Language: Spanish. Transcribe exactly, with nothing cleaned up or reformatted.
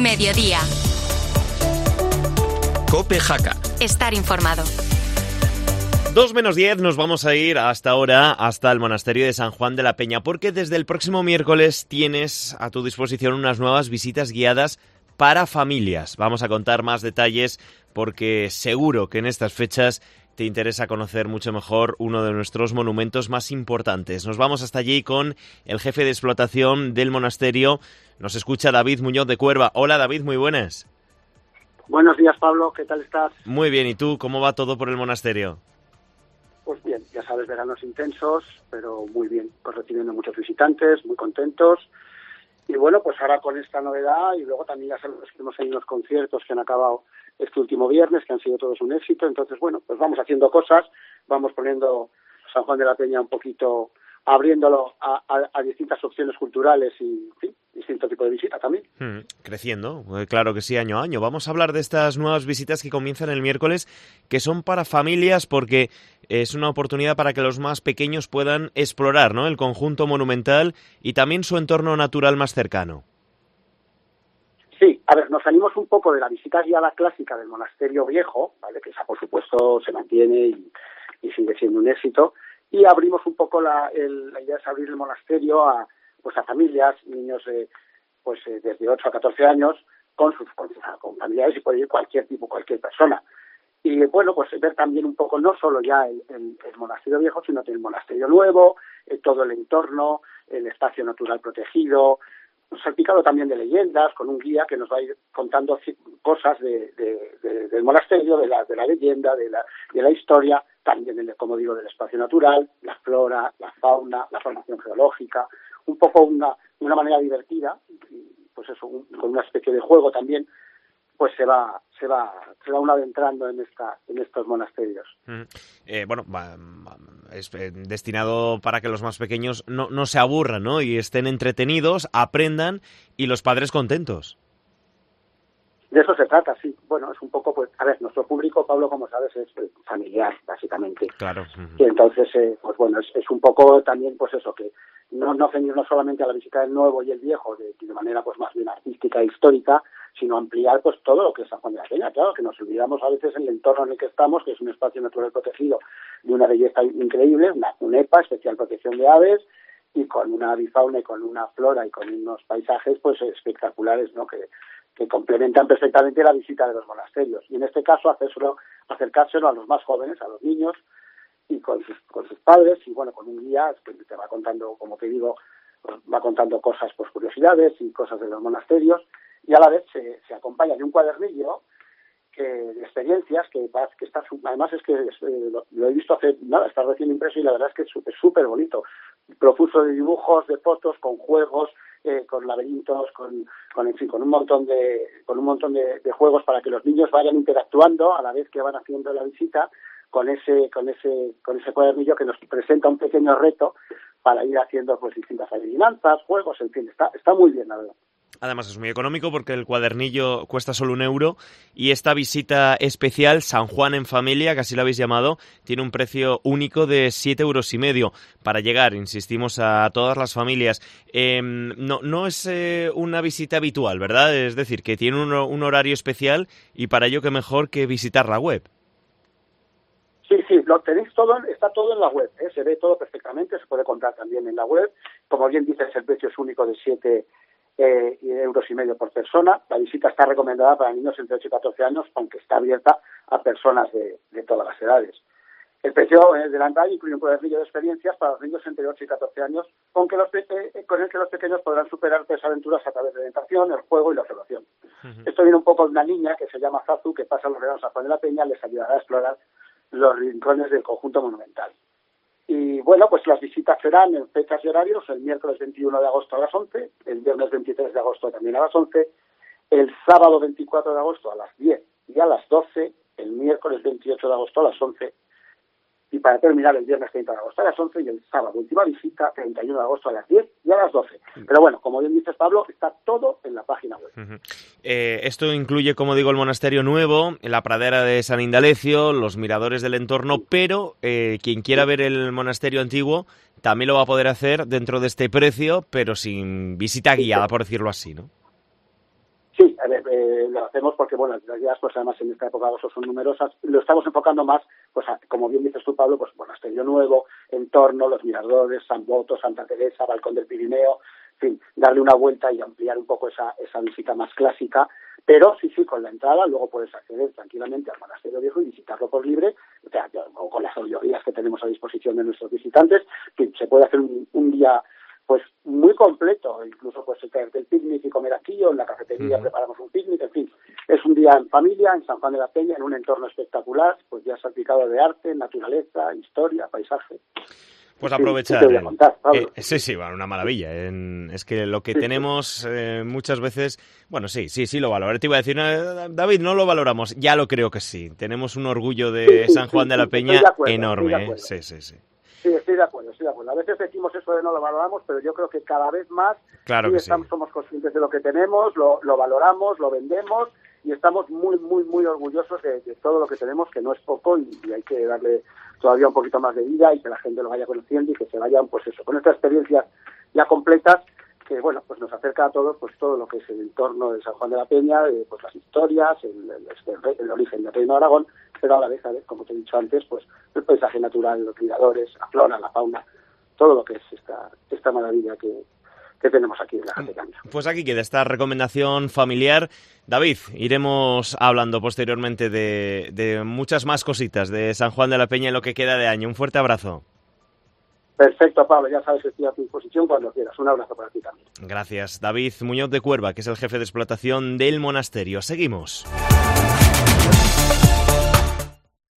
Mediodía. COPE Jaca. Estar informado. Dos menos diez nos vamos a ir hasta ahora, hasta el monasterio de San Juan de la Peña, porque desde el próximo miércoles tienes a tu disposición unas nuevas visitas guiadas para familias. Vamos a contar más detalles porque seguro que en estas fechas te interesa conocer mucho mejor uno de nuestros monumentos más importantes. Nos vamos hasta allí con el jefe de explotación del monasterio. Nos escucha David Muñoz de Cuerva. Hola David, muy buenas. Buenos días Pablo, ¿qué tal estás? Muy bien, ¿y tú? ¿Cómo va todo por el monasterio? Pues bien, ya sabes, veranos intensos, pero muy bien, pues recibiendo muchos visitantes, muy contentos. Y bueno, pues ahora con esta novedad, y luego también ya sabemos que hemos tenido unos conciertos que han acabado este último viernes, que han sido todos un éxito. Entonces, bueno, pues vamos haciendo cosas, vamos poniendo San Juan de la Peña un poquito, abriéndolo a, a, a distintas opciones culturales y, en fin, distinto tipo de visita también. Hmm, creciendo, claro que sí, año a año. Vamos a hablar de estas nuevas visitas que comienzan el miércoles, que son para familias, porque es una oportunidad para que los más pequeños puedan explorar, ¿no?, el conjunto monumental y también su entorno natural más cercano. Sí, a ver, nos salimos un poco de la visita guiada clásica del monasterio viejo, ¿vale?, que esa por supuesto se mantiene y, y sigue siendo un éxito, y abrimos un poco la, el, la idea es abrir el monasterio a pues a familias, niños eh, pues eh, desde ocho a catorce años, con sus con, con familiares, y puede ir cualquier tipo, cualquier persona. Y bueno, pues ver también un poco, no solo ya el, el, el monasterio viejo, sino el monasterio nuevo, eh, todo el entorno, el espacio natural protegido, salpicado también de leyendas, con un guía que nos va a ir contando cosas de, de, de, del monasterio, de la, de la leyenda, de la, de la historia, también, del, como digo, del espacio natural, la flora, la fauna, la formación geológica, un poco una, una manera divertida, pues eso, un, con una especie de juego también, pues se va se va se va uno adentrando en esta en estos monasterios. Mm. Eh, bueno, va, es eh, destinado para que los más pequeños no, no se aburran, ¿no?, y estén entretenidos, aprendan y los padres contentos. De eso se trata, sí. Bueno, es un poco, pues, a ver, nuestro público, Pablo, como sabes, es familiar, básicamente. Claro. Uh-huh. Y entonces, eh, pues bueno, es, es un poco también, pues eso, que no, no ceñirnos solamente a la visita del nuevo y el viejo, de, de manera, pues, más bien artística e histórica, sino ampliar, pues, todo lo que es San Juan de la Peña. Claro, que nos olvidamos a veces en el entorno en el que estamos, que es un espacio natural protegido de una belleza increíble, una UNEPA, especial protección de aves, y con una avifauna y con una flora y con unos paisajes, pues, espectaculares, ¿no?, que que complementan perfectamente la visita de los monasterios. Y en este caso, hacérselo, acercárselo a los más jóvenes, a los niños, y con sus, con sus padres, y bueno, con un guía que te va contando, como te digo, va contando cosas, pues curiosidades y cosas de los monasterios, y a la vez se, se acompaña de un cuadernillo que, de experiencias, que, que está, además es que es, eh, lo, lo he visto hace nada, está recién impreso, y la verdad es que es súper bonito, profuso de dibujos, de fotos, con juegos, Eh, con laberintos, con, con en fin, con un montón de con un montón de, de juegos para que los niños vayan interactuando a la vez que van haciendo la visita con ese con ese con ese cuadernillo que nos presenta un pequeño reto para ir haciendo, pues, distintas adivinanzas, juegos, en fin, está está muy bien, la verdad. Además es muy económico porque el cuadernillo cuesta solo un euro y esta visita especial, San Juan en Familia, que así lo habéis llamado, tiene un precio único de siete euros y medio para llegar, insistimos, a todas las familias. Eh, no, no es eh, una visita habitual, ¿verdad? Es decir, que tiene un, un horario especial y para ello qué mejor que visitar la web. Sí, sí, lo tenéis todo, está todo en la web, ¿eh? Se ve todo perfectamente, se puede comprar también en la web. Como bien dices, el precio es único de siete Eh, euros y medio por persona. La visita está recomendada para niños entre ocho y catorce años, aunque está abierta a personas de, de todas las edades. El precio eh, de la entrada incluye un cuadernillo de experiencias para los niños entre ocho y catorce años, con, que los, eh, con el que los pequeños podrán superar tres aventuras a través de la orientación, el juego y la observación. Uh-huh. Esto viene un poco de una niña que se llama Zazu, que pasa los veranos a Juan de la Peña, les ayudará a explorar los rincones del conjunto monumental. Y bueno, pues las visitas serán en fechas y horarios: el miércoles veintiuno de agosto a las once, el viernes veintitrés de agosto también a las once, el sábado veinticuatro de agosto a las diez y a las doce, el miércoles veintiocho de agosto a las once, y para terminar el viernes treinta de agosto a las once y el sábado última visita, treinta y uno de agosto a las diez y a las doce. Pero bueno, como bien dices, Pablo, está todo en la página web. Uh-huh. Eh, esto incluye, como digo, el monasterio nuevo, la pradera de San Indalecio, los miradores del entorno, pero eh, quien quiera ver el monasterio antiguo también lo va a poder hacer dentro de este precio, pero sin visita guiada, por decirlo así, ¿no? Sí, eh, eh, lo hacemos porque, bueno, las guías, pues además en esta época de agosto son numerosas. Lo estamos enfocando más, pues a, como bien dices tú, Pablo, pues Monasterio Nuevo, Entorno, Los Miradores, San Boto, Santa Teresa, Balcón del Pirineo, en fin, darle una vuelta y ampliar un poco esa, esa visita más clásica. Pero sí, sí, con la entrada luego puedes acceder tranquilamente al Monasterio Viejo y visitarlo por libre, o sea, o con las audioguías que tenemos a disposición de nuestros visitantes, que se puede hacer un, un día pues muy completo, incluso pues traerte el picnic y comer aquí, o en la cafetería uh-huh. preparamos un picnic, en fin, es un día en familia, en San Juan de la Peña, en un entorno espectacular, pues ya salpicado de arte, naturaleza, historia, paisaje. Pues aprovechar. Sí, te voy a contar, eh, sí, sí, bueno, una maravilla. En, es que lo que sí, tenemos eh, muchas veces, bueno, sí, sí, sí lo valoro. Te iba a decir, no, David, no lo valoramos. Ya lo creo que sí. Tenemos un orgullo de sí, sí, San Juan sí, de la Peña de acuerdo, enorme. ¿eh? Sí, sí, sí. Sí, estoy de acuerdo, estoy de acuerdo. A veces decimos eso de no lo valoramos, pero yo creo que cada vez más claro sí que estamos, sí. somos conscientes de lo que tenemos, lo, lo valoramos, lo vendemos y estamos muy, muy, muy orgullosos de, de todo lo que tenemos, que no es poco y, y hay que darle todavía un poquito más de vida y que la gente lo vaya conociendo y que se vayan, pues eso, con estas experiencias ya completas que, bueno, pues nos acerca a todos, pues todo lo que es el entorno de San Juan de la Peña, eh, pues las historias, el, el, el, el origen del Reino de Aragón, pero a la vez, a ver, como te he dicho antes, pues el paisaje natural, los miradores, la flora, la fauna, todo lo que es esta, esta maravilla que, que tenemos aquí en la Jatecamia. Pues aquí queda esta recomendación familiar. David, iremos hablando posteriormente de, de muchas más cositas de San Juan de la Peña en lo que queda de año. Un fuerte abrazo. Perfecto, Pablo, ya sabes que estoy a tu disposición cuando quieras. Un abrazo para ti también. Gracias. David Muñoz de Cuerva, que es el jefe de explotación del monasterio. Seguimos.